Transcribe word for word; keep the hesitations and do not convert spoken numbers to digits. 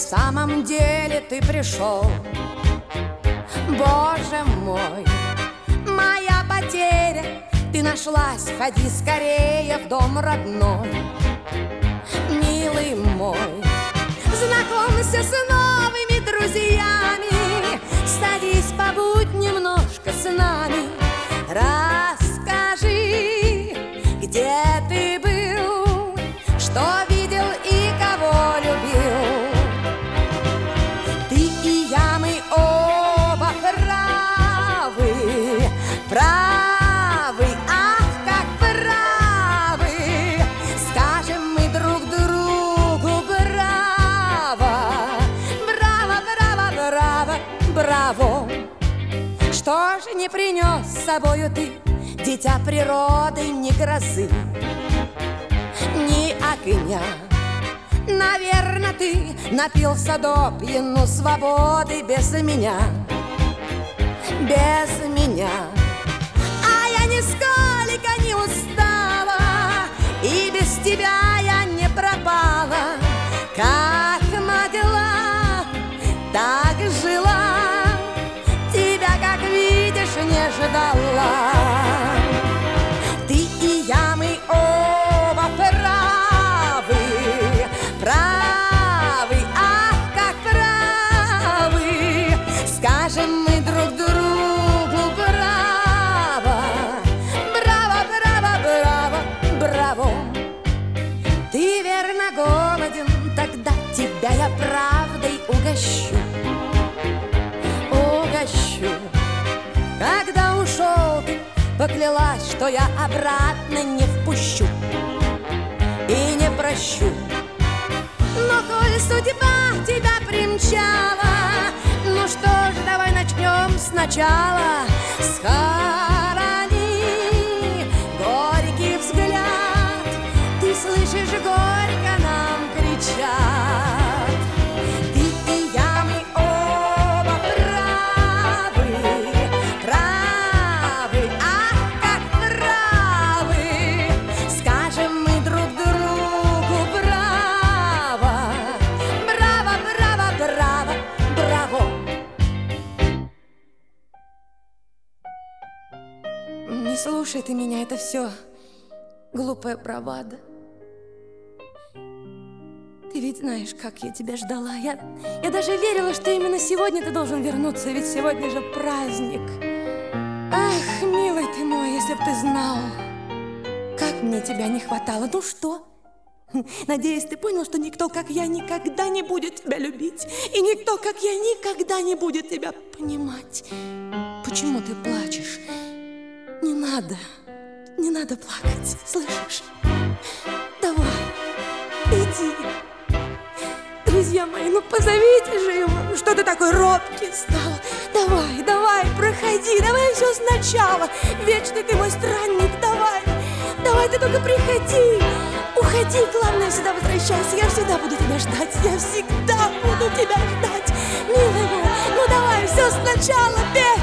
самом деле ты пришел. Боже мой, моя потеря, ты нашлась, ходи скорее в дом родной. Милый мой, знакомься с новыми друзьями, садись, побудь немножко с нами. Расскажи, где ты был, что видел и кого любил. Ты и я, мы оба правы, правы, ах, как правы. Скажем мы друг другу браво, браво, браво, браво, браво. Что же не принес с собою ты, дитя природы, ни грозы, ни огня? Наверно, ты напился до пьяну свободы без меня, без меня. А я нисколько не устала, и без тебя я не пропала. Как могла, так жила, тебя, как видишь, не ждала. Ты и я, мы оба правы, правы, ах, как правы. Скажем мы друг другу браво, браво, браво, браво, браво. Ты верно голоден, тогда тебя я правдой угощу, угощу. Когда ушел ты, поклялась, что я обратно не впущу и не прощу. Но коль судьба тебя примчала, ну что ж, давай начнем сначала. Схорони горький взгляд, ты слышишь, горько нам кричат. Ты и я, мы оба правы, правы, ах, как правы. Скажем мы друг другу браво, браво, браво, браво, браво. Не слушай ты меня, это все глупая бравада. Ты ведь знаешь, как я тебя ждала. Я, я даже верила, что именно сегодня ты должен вернуться, ведь сегодня же праздник. Ах, милый ты мой, если б ты знал, как мне тебя не хватало. Ну что? Надеюсь, ты понял, что никто, как я, никогда не будет тебя любить. И никто, как я, никогда не будет тебя понимать. Почему ты плачешь? Не надо, не надо плакать, слышишь? Давай, иди. Друзья мои, ну позовите же его. Что ты такой робкий стал? Давай, давай, проходи, давай все сначала. Вечный ты мой странник, давай. Давай, ты только приходи. Уходи, главное, всегда возвращайся. Я всегда буду тебя ждать, я всегда буду тебя ждать. Милый мой, ну давай, все сначала, пей.